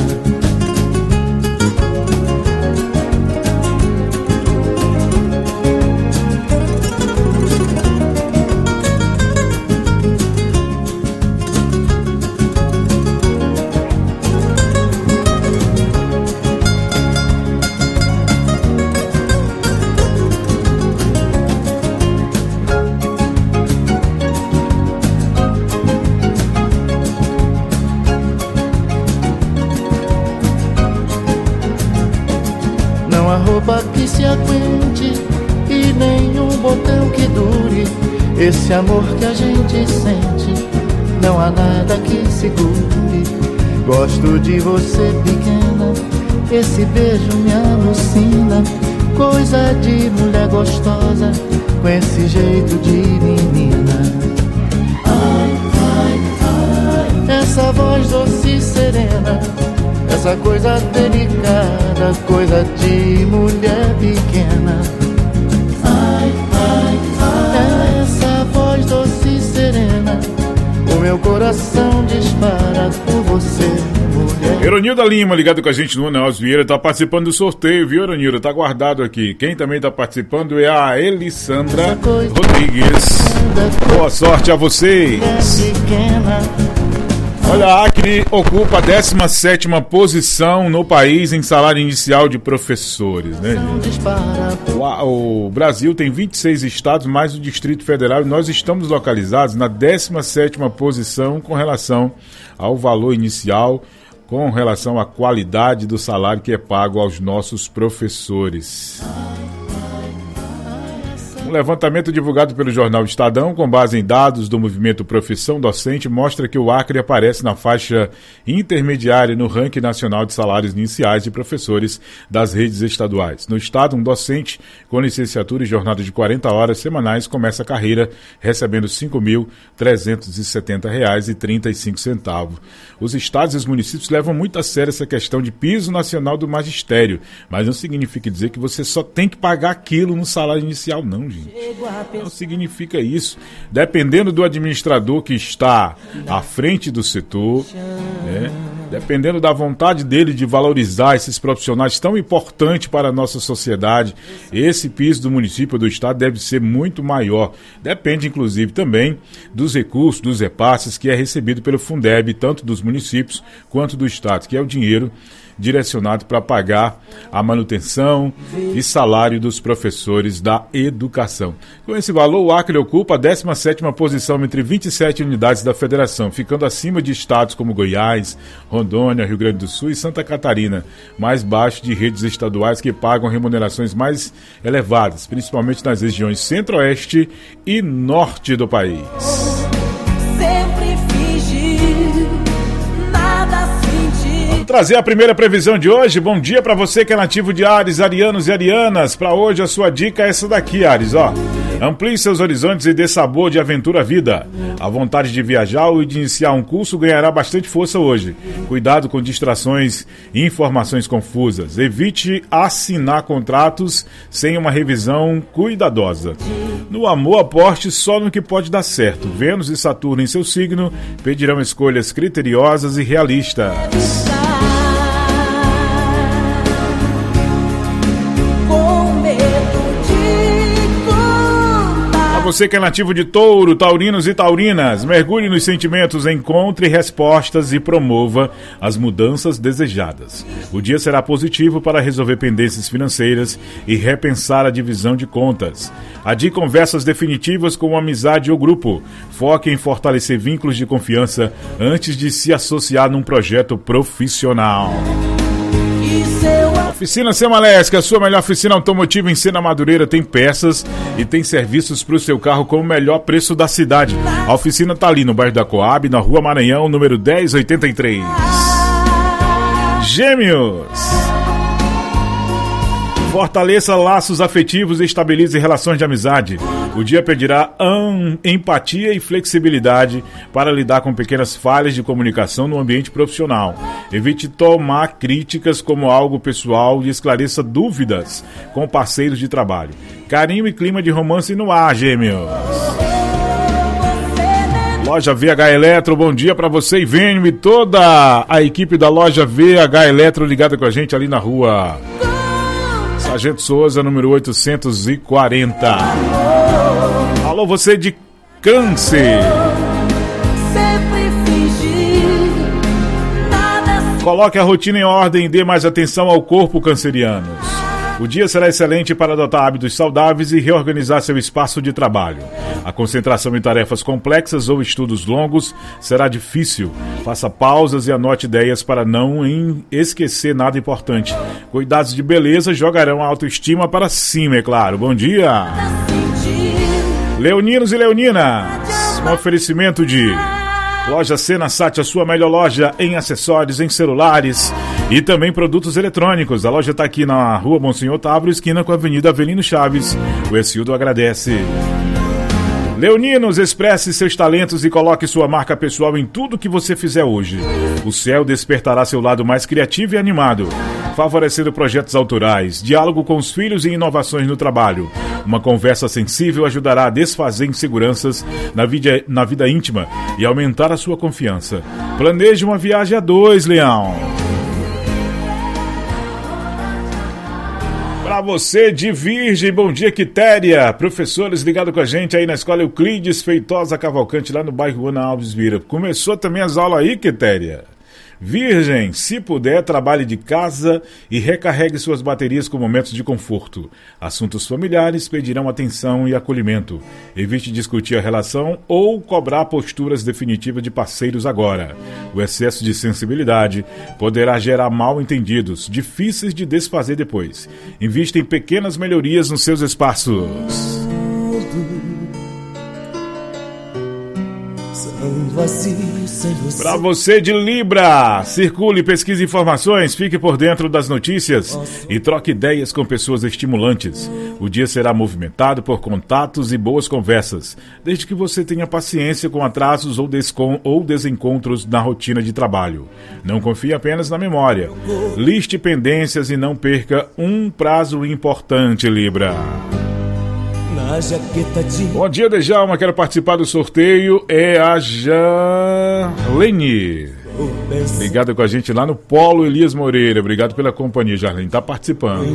Roupa que se aguente e nenhum botão que dure esse amor que a gente sente. Não há nada que segure. Gosto de você pequena, esse beijo me alucina. Coisa de mulher gostosa, com esse jeito de menina. Ai, ai, ai, essa voz doce e serena, essa coisa delicada, coisa de mulher pequena. Ai, ai, ai, essa voz doce e serena, o meu coração dispara por você, mulher. Eronilda Lima, ligado com a gente no Nelson Vieira, tá participando do sorteio, viu, Eronilda? Tá guardado aqui. Quem também tá participando é a Elisandra Rodrigues. Boa sorte a vocês. Pequena. Olha, a Acre ocupa a décima sétima posição no país em salário inicial de professores, né, gente? O, o Brasil tem vinte e seis estados, mais o Distrito Federal, e nós estamos localizados na décima sétima posição com relação ao valor inicial, com relação à qualidade do salário que é pago aos nossos professores. Um levantamento divulgado pelo jornal Estadão, com base em dados do movimento Profissão Docente, mostra que o Acre aparece na faixa intermediária no ranking nacional de salários iniciais de professores das redes estaduais. No estado, um docente com licenciatura e jornada de quarenta horas semanais começa a carreira recebendo cinco mil trezentos e setenta reais e trinta e cinco centavos. Os estados e os municípios levam muito a sério essa questão de piso nacional do magistério, mas não significa dizer que você só tem que pagar aquilo no salário inicial, não, gente. Não significa isso. Dependendo do administrador que está à frente do setor, né, dependendo da vontade dele de valorizar esses profissionais tão importantes para a nossa sociedade, esse piso do município ou do estado deve ser muito maior. Depende, inclusive, também dos recursos, dos repasses que é recebido pelo Fundeb, tanto dos municípios quanto do estado, que é o dinheiro direcionado para pagar a manutenção e salário dos professores da educação. Com esse valor, o Acre ocupa a décima sétima posição entre vinte e sete unidades da federação, ficando acima de estados como Goiás, Rondônia, Rio Grande do Sul e Santa Catarina, mais baixo de redes estaduais que pagam remunerações mais elevadas, principalmente nas regiões centro-oeste e norte do país. Sempre fingiu, nada senti. Vamos trazer a primeira previsão de hoje. Bom dia para você que é nativo de Ares, arianos e arianas. Para hoje a sua dica é essa daqui, Ares, ó. Amplie seus horizontes e dê sabor de aventura à vida. A vontade de viajar ou de iniciar um curso ganhará bastante força hoje. Cuidado com distrações e informações confusas. Evite assinar contratos sem uma revisão cuidadosa. No amor, aposte só no que pode dar certo. Vênus e Saturno em seu signo pedirão escolhas criteriosas e realistas. você que é nativo de Touro, taurinos e taurinas, mergulhe nos sentimentos, encontre respostas e promova as mudanças desejadas. O dia será positivo para resolver pendências financeiras e repensar a divisão de contas. Adie conversas definitivas com amizade ou grupo. Foque em fortalecer vínculos de confiança antes de se associar num projeto profissional. Oficina Semalesc, a sua melhor oficina automotiva em Sena Madureira, tem peças e tem serviços para o seu carro com o melhor preço da cidade. A oficina está ali no bairro da Coab, na Rua Maranhão, número dez oitenta e três. Gêmeos. Fortaleça laços afetivos e estabilize relações de amizade. O dia pedirá hum, empatia e flexibilidade para lidar com pequenas falhas de comunicação no ambiente profissional. Evite tomar críticas como algo pessoal e esclareça dúvidas com parceiros de trabalho. Carinho e clima de romance no ar, Gêmeos. Loja V H Eletro, bom dia para você, Ivênio, e toda a equipe da Loja V H Eletro ligada com a gente ali na rua Sargento Souza, número oitocentos e quarenta. Alô, você de Câncer. Coloque a rotina em ordem e dê mais atenção ao corpo, cancerianos. O dia será excelente para adotar hábitos saudáveis e reorganizar seu espaço de trabalho. A concentração em tarefas complexas ou estudos longos será difícil. Faça pausas e anote ideias para não esquecer nada importante. Cuidados de beleza jogarão a autoestima para cima, é claro. Bom dia! Leoninos e leoninas, um oferecimento de Loja Senasat, a sua melhor loja em acessórios, em celulares e também produtos eletrônicos. A loja está aqui na Rua Monsenhor Távora, esquina com a Avenida Avelino Chaves. O Exildo agradece. Leoninos, expresse seus talentos e coloque sua marca pessoal em tudo que você fizer hoje. O céu despertará seu lado mais criativo e animado, favorecendo projetos autorais, diálogo com os filhos e inovações no trabalho. Uma conversa sensível ajudará a desfazer inseguranças na vida, na vida íntima e aumentar a sua confiança. Planeje uma viagem a dois, Leão. Para você de Virgem, bom dia, Quitéria. Professores ligados com a gente aí na Escola Euclides Feitosa Cavalcante, lá no bairro Ana Alves Vieira. Começou também as aulas aí, Quitéria. Virgem, se puder, trabalhe de casa e recarregue suas baterias com momentos de conforto. Assuntos familiares pedirão atenção e acolhimento. Evite discutir a relação ou cobrar posturas definitivas de parceiros agora. O excesso de sensibilidade poderá gerar mal-entendidos, difíceis de desfazer depois. Invista em pequenas melhorias nos seus espaços. Para você de Libra, circule, pesquise informações, fique por dentro das notícias e troque ideias com pessoas estimulantes. O dia será movimentado por contatos e boas conversas, desde que você tenha paciência com atrasos ou, descon- ou desencontros na rotina de trabalho. Não confie apenas na memória. Liste pendências e não perca um prazo importante, Libra. Bom dia, Dejalma, quero participar do sorteio. É a Jarlene, ligada com a gente lá no Polo Elias Moreira. Obrigado pela companhia, Jarlene, tá participando.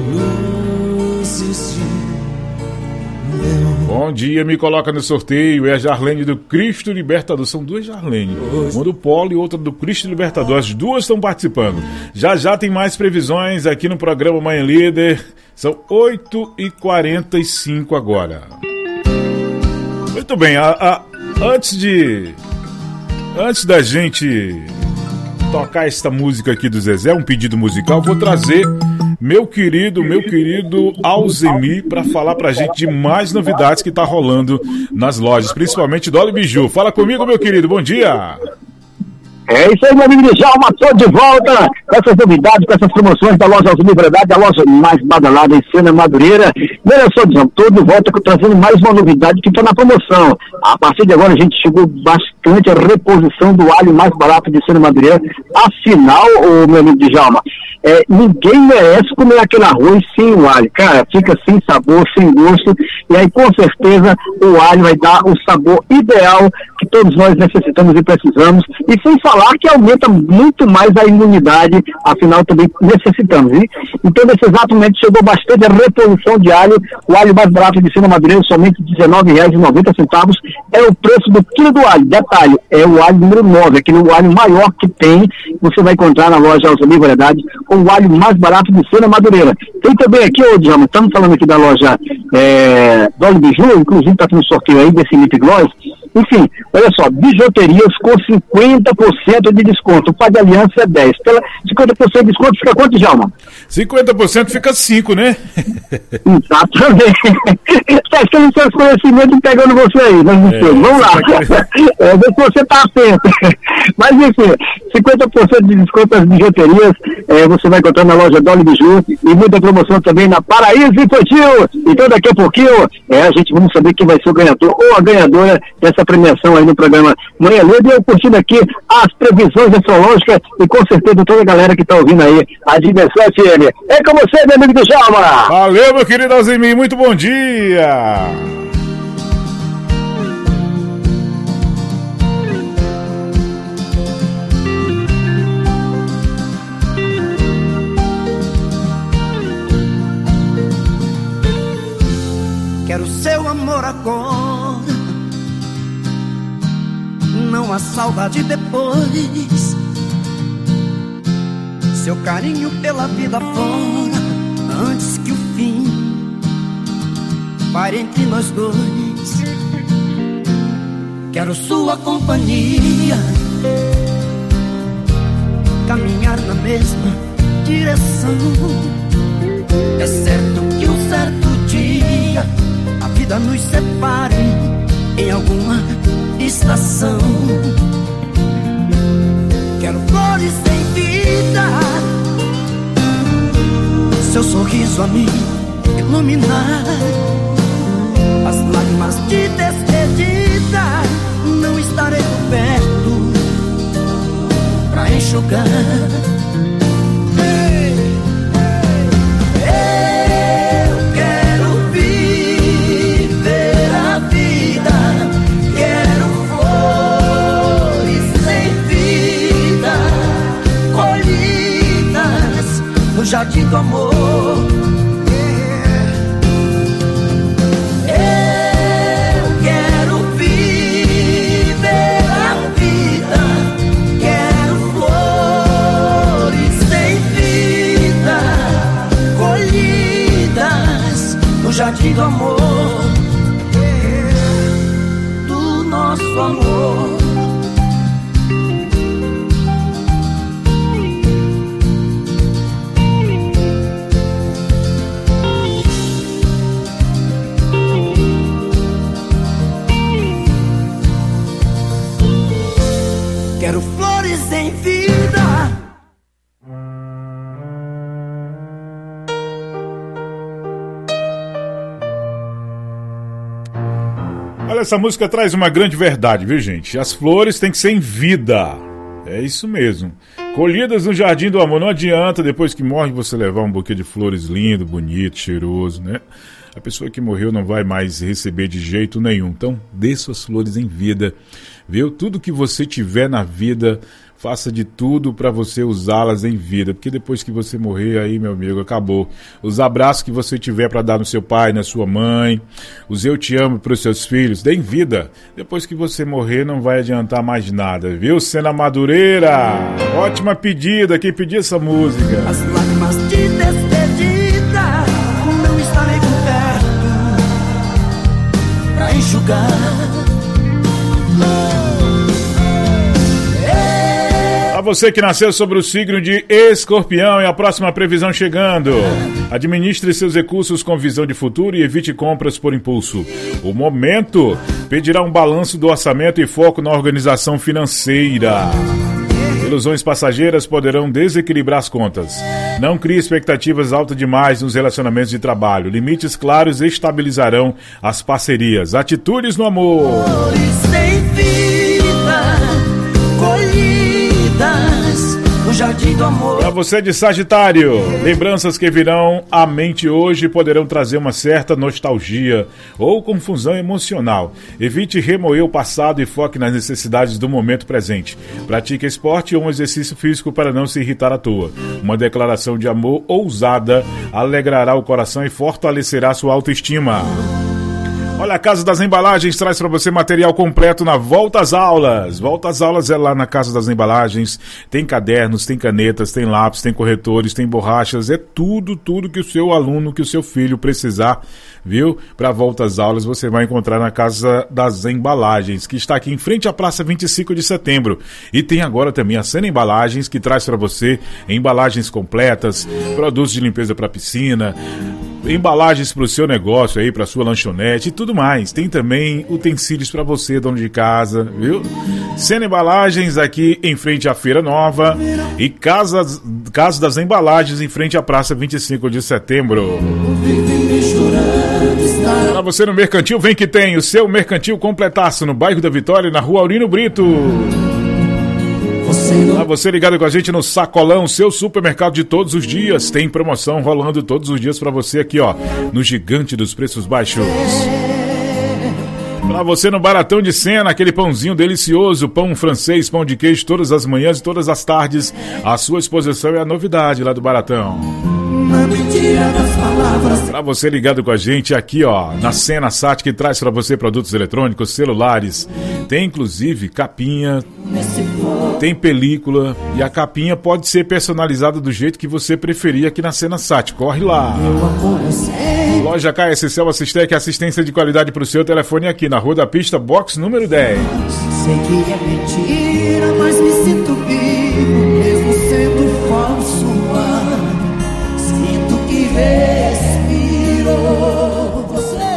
Bom dia, me coloca no sorteio. É a Jarlene do Cristo Libertador. São duas Jarlene, uma do Polo e outra do Cristo Libertador. As duas estão participando. Já já tem mais previsões aqui no programa Manhã Líder. São oito e quarenta e cinco agora. Muito bem, a, a, antes de antes da gente tocar esta música aqui do Zezé, um pedido musical, vou trazer meu querido, meu querido Alzemi para falar pra gente de mais novidades que tá rolando nas lojas, principalmente Dolly Biju. Fala comigo, meu querido, bom dia! É isso aí, meu amigo Djalma, estou de volta com essas novidades, com essas promoções da loja Alzemi Verdade, a loja mais badalada em Sena Madureira. E olha só, Djalma, estou de volta trazendo mais uma novidade que está na promoção. A partir de agora a gente chegou bastante a reposição do alho mais barato de Sena Madureira. Afinal, ô, meu amigo Djalma, é, ninguém merece comer aquele arroz sem o alho. Cara, fica sem sabor, sem gosto, e aí com certeza o alho vai dar o sabor ideal que todos nós necessitamos e precisamos, e sem falar que aumenta muito mais a imunidade, afinal também necessitamos. E, então, nesse exato momento, chegou bastante a reposição de alho, o alho mais barato de Sena Madureira, somente dezenove reais e noventa centavos, é o preço do quilo do alho. Detalhe, é o alho número nove, aquele o alho maior que tem, você vai encontrar na loja Alzamir Variedade, o alho mais barato de Sena Madureira. Tem também aqui, ô Djalma, estamos falando aqui da loja é, Dolly Biju, inclusive está tendo sorteio aí desse Lip Gloss. Enfim, olha só, bijuterias com cinquenta por cento de desconto. O Pai de Aliança é dez. Pela cinquenta por cento de desconto fica quanto, Djalma? cinquenta por cento fica cinco, né? Exatamente. Está achando seus conhecimentos pegando você aí, mas é, vamos lá. É, ver se você está atento. Mas enfim, cinquenta por cento de desconto nas bijuterias, é, você vai encontrar na loja Dolly Biju e muita promoção também na Paraíso Infantil. Então daqui a pouquinho, é, a gente vamos saber quem vai ser o ganhador ou a ganhadora dessa premiação aí no programa Manhã Livre. E eu curtindo aqui as previsões astrológicas e com certeza toda a galera que está ouvindo aí a Dimensão F M. É com você, meu amigo do Djalma. Valeu, meu querido Alzimir, muito bom dia. Quero seu amor agora, não há saudade depois. Seu carinho pela vida fora, antes que o fim pare entre nós dois. Quero sua companhia, caminhar na mesma direção. É certo que um certo dia a vida nos separe em alguma estação. Quero flores em vida, seu sorriso a me iluminar. As lágrimas de despedida não estarei por perto pra enxugar. Jardim do amor, eu quero viver a vida, quero flores sem vida, colhidas no jardim do amor, do nosso amor. Quero flores em vida. Olha, essa música traz uma grande verdade, viu, gente? As flores têm que ser em vida. É isso mesmo. Colhidas no jardim do amor. Não adianta, depois que morre, você levar um buquê de flores lindo, bonito, cheiroso, né? A pessoa que morreu não vai mais receber de jeito nenhum. Então, dê suas flores em vida, viu? Tudo que você tiver na vida, faça de tudo para você usá-las em vida. Porque depois que você morrer, aí, meu amigo, acabou. Os abraços que você tiver para dar no seu pai, na sua mãe, os eu te amo para os seus filhos, dê em vida. Depois que você morrer, não vai adiantar mais nada, viu? Sena Madureira, ótima pedida. Quem pediu essa música? As lágrimas de despedida não estarei por perto pra enxugar. A você que nasceu sobre o signo de Escorpião e a próxima previsão chegando. Administre seus recursos com visão de futuro e evite compras por impulso. O momento pedirá um balanço do orçamento e foco na organização financeira. Ilusões passageiras poderão desequilibrar as contas. Não crie expectativas altas demais nos relacionamentos de trabalho. Limites claros estabilizarão as parcerias. Atitudes no amor. Sem vida, colhidas no jardim do amor. Para você de Sagitário, lembranças que virão à mente hoje poderão trazer uma certa nostalgia ou confusão emocional. Evite remoer o passado e foque nas necessidades do momento presente. Pratique esporte ou um exercício físico para não se irritar à toa. Uma declaração de amor ousada alegrará o coração e fortalecerá sua autoestima. Olha, a Casa das Embalagens traz para você material completo na Volta às Aulas. Volta às Aulas é lá na Casa das Embalagens. Tem cadernos, tem canetas, tem lápis, tem corretores, tem borrachas. É tudo, tudo que o seu aluno, que o seu filho precisar, viu? Para Volta às Aulas você vai encontrar na Casa das Embalagens, que está aqui em frente à Praça vinte e cinco de setembro. E tem agora também a Sena Embalagens, que traz para você embalagens completas, produtos de limpeza para piscina, embalagens para o seu negócio aí, para sua lanchonete e tudo mais. Tem também utensílios para você, dono de casa, viu? Sena Embalagens aqui em frente à Feira Nova e Casa, Casa das Embalagens em frente à Praça vinte e cinco de setembro. Para você no Mercantil, vem que tem o seu Mercantil completaço no bairro da Vitória, na Rua Aurino Brito. Pra você ligado com a gente no Sacolão, seu supermercado de todos os dias. Tem promoção rolando todos os dias pra você aqui, ó, no Gigante dos Preços Baixos. Pra você no Baratão de Sena, aquele pãozinho delicioso, pão francês, pão de queijo, todas as manhãs e todas as tardes. A sua exposição é a novidade lá do Baratão. Pra você ligado com a gente aqui, ó, na Sena Sat, que traz pra você produtos eletrônicos, celulares. Tem inclusive capinha, tem película, e a capinha pode ser personalizada do jeito que você preferir aqui na Sena Sat. Corre lá. Loja K S C Assistec, assistência de qualidade pro seu telefone aqui na Rua da Pista, box número dez. Sei que é mentira, mas me sinto vivo, mesmo sendo falso. Sinto que respiro você.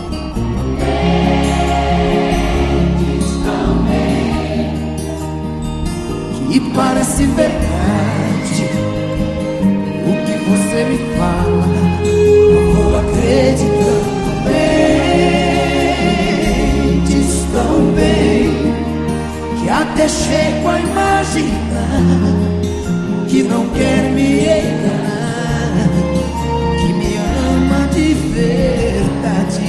Diz também que parece verdade o que você me fala. Eu vou acreditando bem. Diz tão bem que até chego a imaginar que não quer me enganar, que me ama de verdade.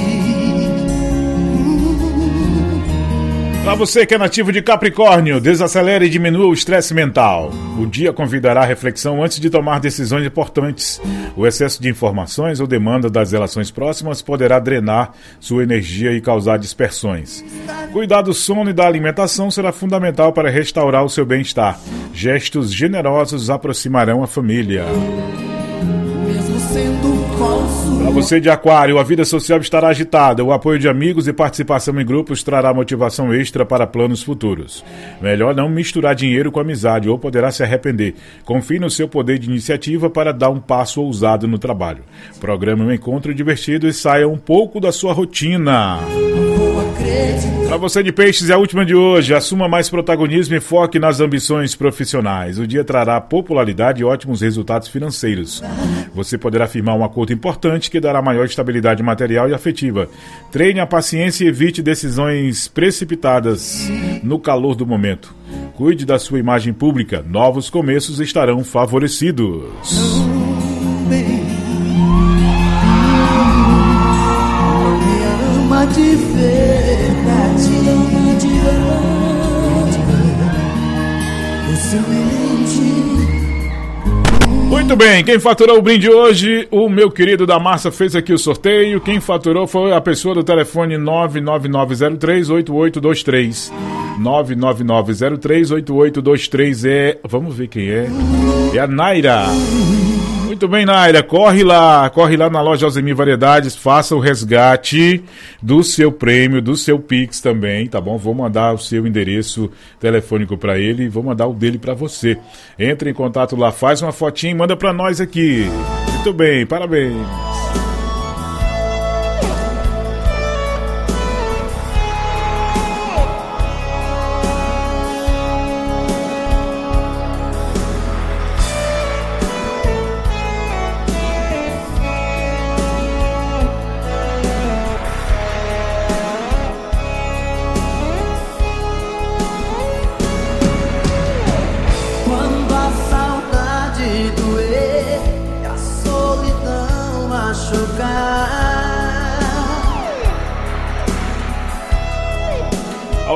Pra você que é nativo de Capricórnio, desacelere e diminua o estresse mental. O dia convidará a reflexão antes de tomar decisões importantes. O excesso de informações ou demanda das relações próximas poderá drenar sua energia e causar dispersões. Cuidar do sono e da alimentação será fundamental para restaurar o seu bem-estar. Gestos generosos aproximarão a família. Mesmo sendo falso. Para você de Aquário, a vida social estará agitada. O apoio de amigos e participação em grupos trará motivação extra para planos futuros. Melhor não misturar dinheiro com amizade ou poderá se arrepender. Confie no seu poder de iniciativa para dar um passo ousado no trabalho. Programe um encontro divertido e saia um pouco da sua rotina. Para você de Peixes, é a última de hoje. Assuma mais protagonismo e foque nas ambições profissionais. O dia trará popularidade e ótimos resultados financeiros. Você poderá firmar um acordo importante que dará maior estabilidade material e afetiva. Treine a paciência e evite decisões precipitadas no calor do momento. Cuide da sua imagem pública. Novos começos estarão favorecidos. De verdade, muito bem, quem faturou o brinde hoje, o meu querido da Massa fez aqui o sorteio. Quem faturou foi a pessoa do telefone nove nove nove zero três oito oito dois três. nove nove nove zero três oito oito dois três é... Vamos ver quem é. É a Naira. Muito bem, Naira, corre lá, corre lá na loja Alzemir Variedades, faça o resgate do seu prêmio, do seu Pix também, tá bom? Vou mandar o seu endereço telefônico para ele e vou mandar o dele para você. Entre em contato lá, faz uma fotinha e manda para nós aqui. Muito bem, parabéns. quando a saudade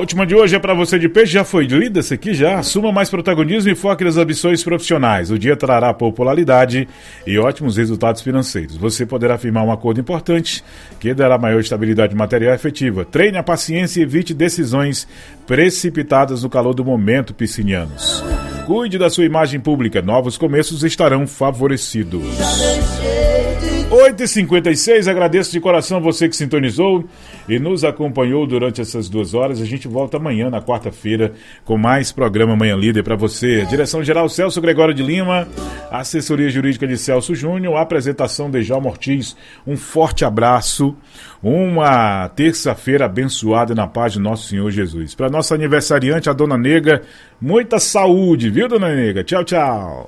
última de hoje é para você de peixe, já foi lida essa aqui já. Assuma mais protagonismo e foque nas ambições profissionais. O dia trará popularidade e ótimos resultados financeiros. Você poderá firmar um acordo importante que dará maior estabilidade material efetiva. Treine a paciência e evite decisões precipitadas no calor do momento, piscinianos. Cuide da sua imagem pública. Novos começos estarão favorecidos. oito e cinquenta e seis, agradeço de coração você que sintonizou e nos acompanhou durante essas duas horas. A gente volta amanhã, na quarta-feira, com mais programa Manhã Líder para você. Direção geral Celso Gregório de Lima, assessoria jurídica de Celso Júnior, apresentação de Djalma Ortiz. Um forte abraço, uma terça-feira abençoada na paz de Nosso Senhor Jesus. Para nossa aniversariante, a Dona Nega, muita saúde, viu, Dona Nega? Tchau, tchau.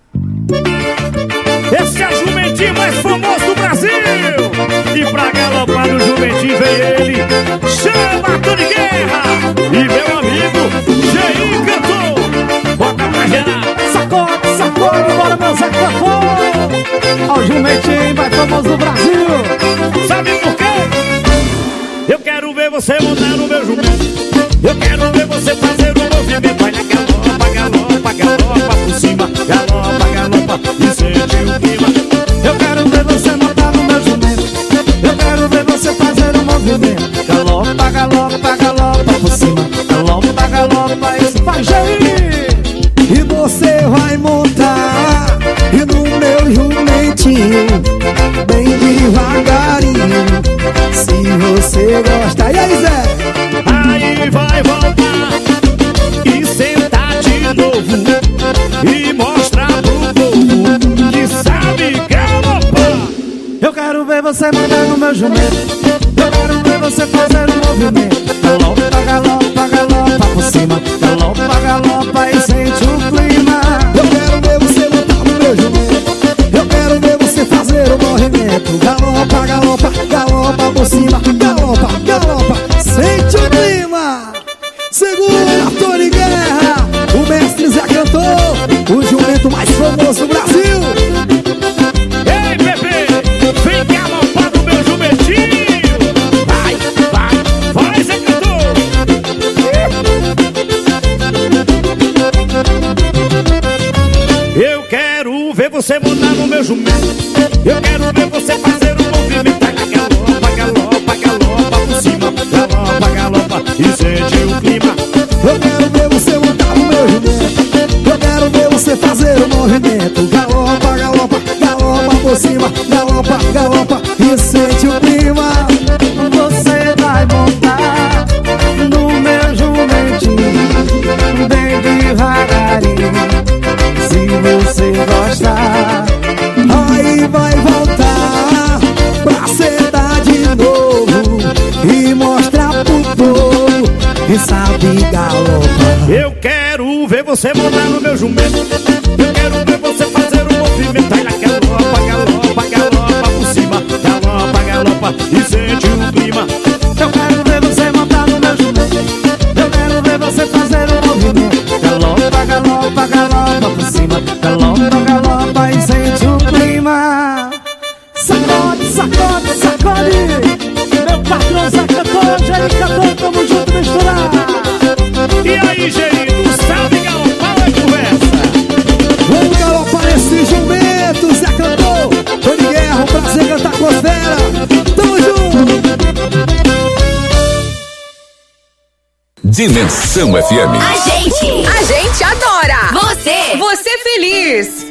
Esse é o jumentinho mais famoso do Brasil. E pra galopar no jumentinho vem ele, chama Tony Guerra. E meu amigo Jair cantou. Bota pra gerar. Sacode, sacode, bora meu Zé Cafô. Ó o jumentinho mais famoso do Brasil. Sabe por quê? Eu quero ver você montar no meu jumento. Eu quero ver você fazer o movimento. Vai na galopa, galopa, galopa por cima. Galopa, galopa e sente o clima. Eu quero ver você montar no meu jumento. Eu quero ver você fazer o movimento. Galopa, galopa, galopa por cima. Galopa, galopa e faz aí. E você vai montar e no meu jumentinho, bem devagarinho, se você gosta. E aí, Zé? Aí vai voltar e sentar de novo e mostrar pro povo que sabe galopar. Eu quero ver você mandar no meu jumento. Eu quero ver você fazer um movimento. Galopa, galopa, galopa por cima. Galopa, galopa e sente o clima. Eu quero ver você montar no meu jumento. Eu quero ver você fazer o movimento. Galopa, galopa, galopa por cima. Galopa, galopa, sente o clima. Segura, Tony Guerra, o mestre Zé cantou, o jumento mais famoso do Brasil. Ei, bebê, vem galopar no meu jumentinho. Vai, vai, vai, Zé cantor. Eu quero ver você montar no meu jumento. Eu quero ver você fazer um movimento. Vai na galopa, galopa, galopa por cima. Galopa, galopa e sente o clima. Eu quero ver você montar no meu jumento. Eu quero ver você fazer o movimento. Galopa, galopa, galopa por cima. Galopa, galopa e sente o clima. Você vai montar no meu jumentinho, bem devagarinho, se você gostar. Aí vai voltar pra sentar de novo e mostrar pro povo que sabe galopar. Eu quero ver você montar no meu jumento. Eu quero ver você fazer um movimento. Vai na galopa, galopa, galopa por cima. Galopa, galopa e sente o clima. Eu quero ver você montar no meu jumento. Eu quero ver você fazer um movimento. Galopa, galopa, galopa por cima. Galopa, galopa e sente o clima. Sacode, sacode, sacode. Meu patrão Zé cantor, Jair cantor, tamo junto misturado. E aí, Jair, tu sabe galopar ou é conversa? Vamos galopar esse jumento, Zé cantor. Tony Guerra, um prazer cantar com os fera. Tamo junto. Dimensão F M. A gente, a gente adora. Você, você feliz.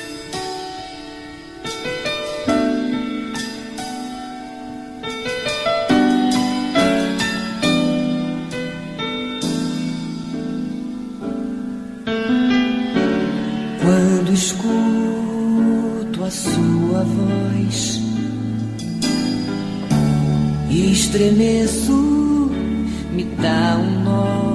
Quando escuto a sua voz e estremeço, me dá um nó.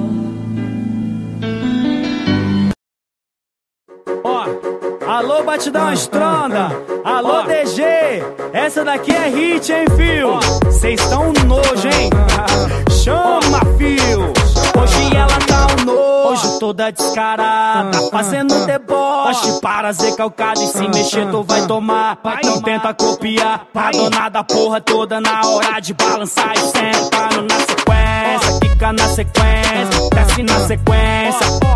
Ó, alô Batidão Estronda, alô D G, essa daqui é hit, hein, fio? Cês tão nojo, hein? Chama, fio! Hoje ela tá um nojo, toda descarada, fazendo deboche para ser calcada. E se mexer tu vai tomar, então tenta copiar. A dona da porra toda na hora de balançar e sentando na sequência. fica na sequência, desce na sequência,